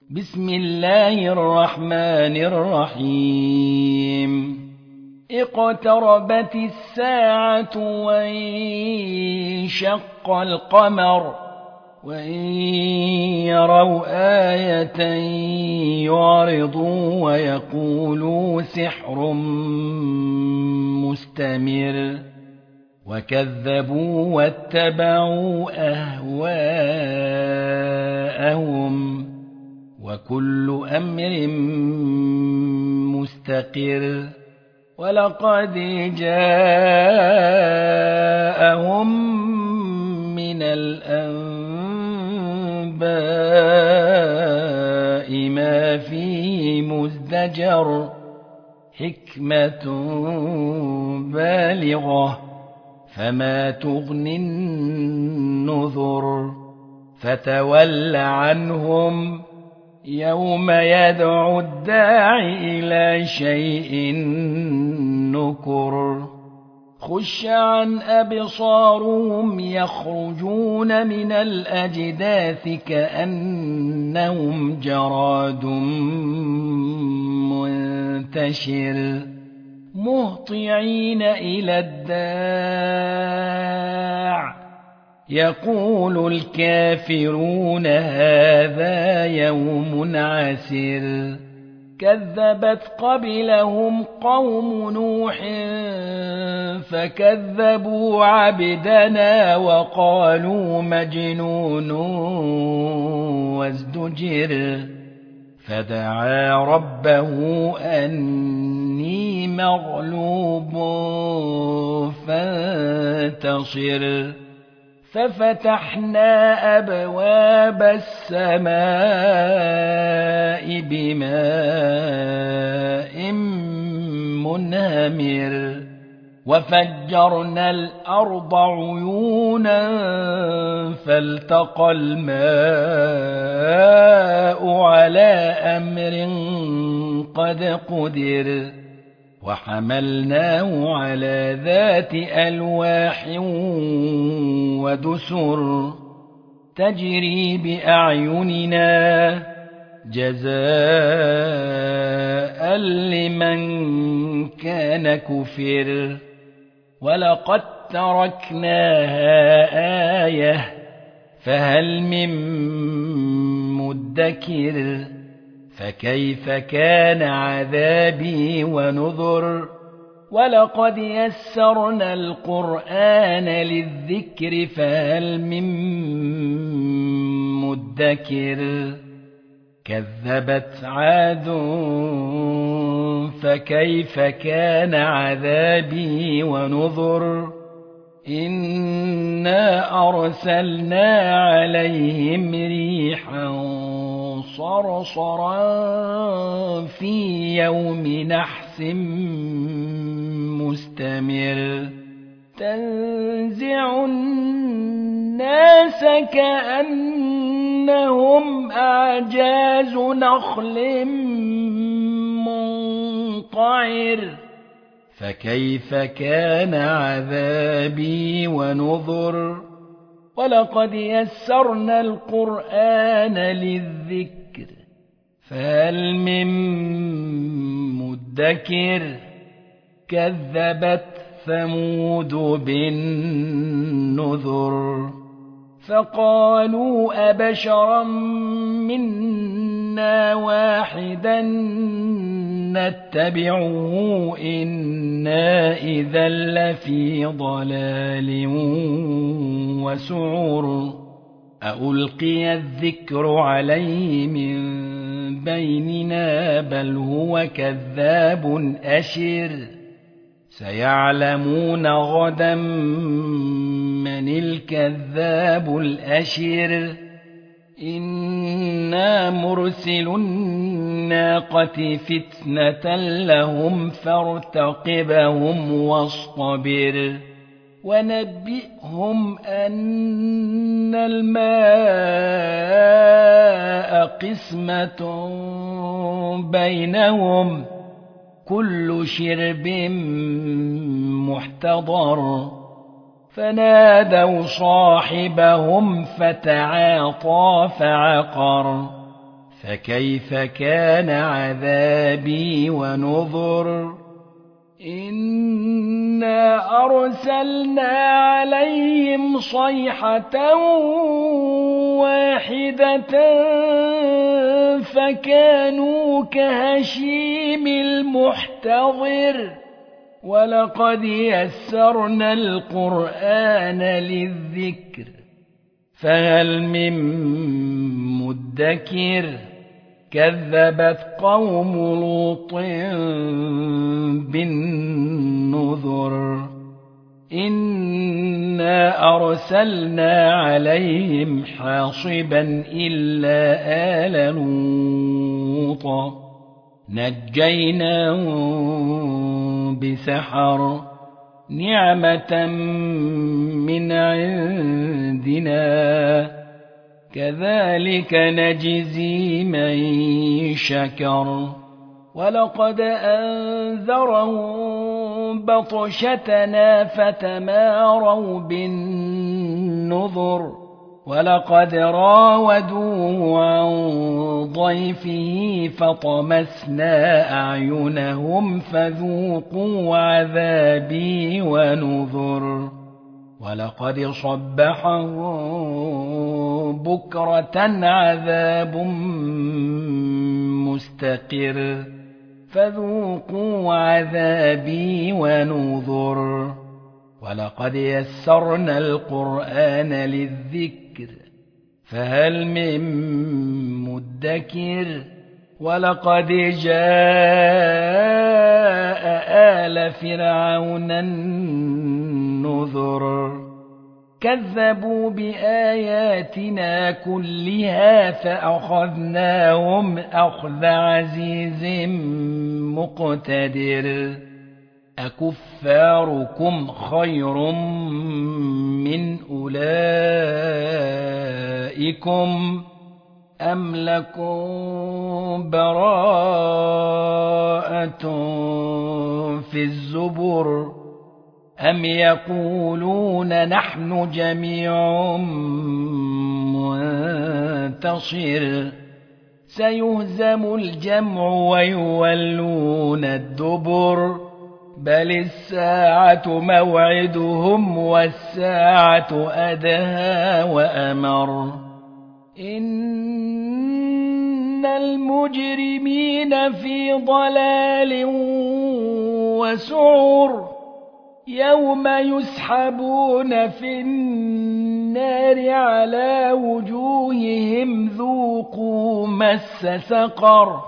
بسم الله الرحمن الرحيم اقتربت الساعة وانشق القمر وإن يروا آية يعرضوا ويقولوا سحر مستمر وكذبوا واتبعوا أهواءهم وكل أمر مستقر ولقد جاءهم من الأنباء ما فيه مزدجر حكمة بالغة فما تغني النذر فتول عنهم يوم يدعو الداعي إلى شيء نكر خش عن أبصارهم يخرجون من الأجداث كأنهم جراد منتشر مهطعين إلى الداع يقول الكافرون هذا يوم عسر كذبت قبلهم قوم نوح فكذبوا عبدنا وقالوا مجنون وازدجر فدعا ربه أني مغلوب فانتصر ففتحنا أبواب السماء بماء منهمر وفجرنا الأرض عيونا فالتقى الماء على أمر قد قدر وحملناه على ذات ألواح ودسر تجري بأعيننا جزاء لمن كان كفر ولقد تركناها آية فهل من مدكر فكيف كان عذابي ونذر ولقد يسرنا القرآن للذكر فهل من مدكر كذبت عاد فكيف كان عذابي ونذر إنا أرسلنا عليهم ريحا صرصرا في يوم نحس مستمر تنزع الناس كأنهم أعجاز نخل منقعر فكيف كان عذابي ونذر ولقد يسرنا القرآن للذكر فهل من مدكر كذبت ثمود بالنذر فقالوا أبشرا منا واحدا نتبعه إنا إذا لفي ضلال وسعر ألقي الذكر عليه من بيننا بل هو كذاب أشر سيعلمون غدا من الكذاب الأشر إنا مرسل الناقة فتنة لهم فارتقبهم واصطبر ونبئهم أن الماء قسمة بينهم كل شرب محتضر فنادوا صاحبهم فتعاطى فعقر فكيف كان عذابي ونذر إنا أرسلنا عليهم صيحة واحدة فكانوا كهشيم المحتضر ولقد يسرنا القرآن للذكر فهل من مدكر كذبت قوم لوط بالنذر إنا أرسلنا عليهم حاصبا إلا آل لوط نجيناهم بسحر نعمة من عندنا كذلك نجزي من شكر ولقد أنذرهم بطشتنا فتماروا بالنذر ولقد راودوه عن ضيفه فطمسنا أعينهم فذوقوا عذابي ونذر ولقد صبحهم بكرة عذاب مستقر فذوقوا عذابي ونذر ولقد يسرنا القرآن للذكر فهل من مدكر ولقد جاء آل فرعون النذر كذبوا بآياتنا كلها فأخذناهم أخذ عزيز مقتدر أكفاركم خير من أولئكم أم لكم براءة في الزبر أم يقولون نحن جميع منتصر سيهزم الجمع ويولون الدبر بل الساعة موعدهم والساعة أدهى وأمر إن المجرمين في ضلال وسعر يوم يسحبون في النار على وجوههم ذوقوا مس سقر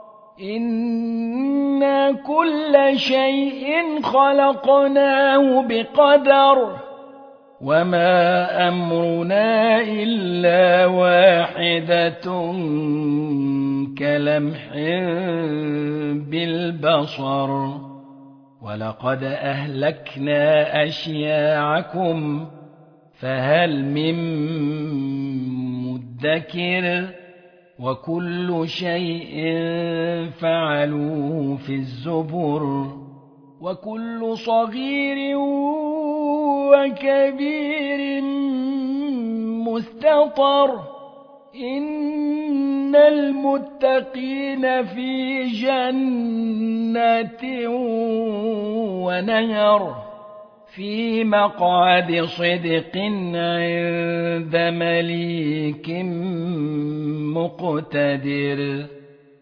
إنا كل شيء خلقناه بقدر وما أمرنا إلا واحدة كلمح بالبصر ولقد أهلكنا أشياعكم فهل من مدكر وكل شيء فعلوه في الزبر وكل صغير وكبير مستطر إن المتقين في جنات ونهر في مقعد صدق عند مليك مقتدر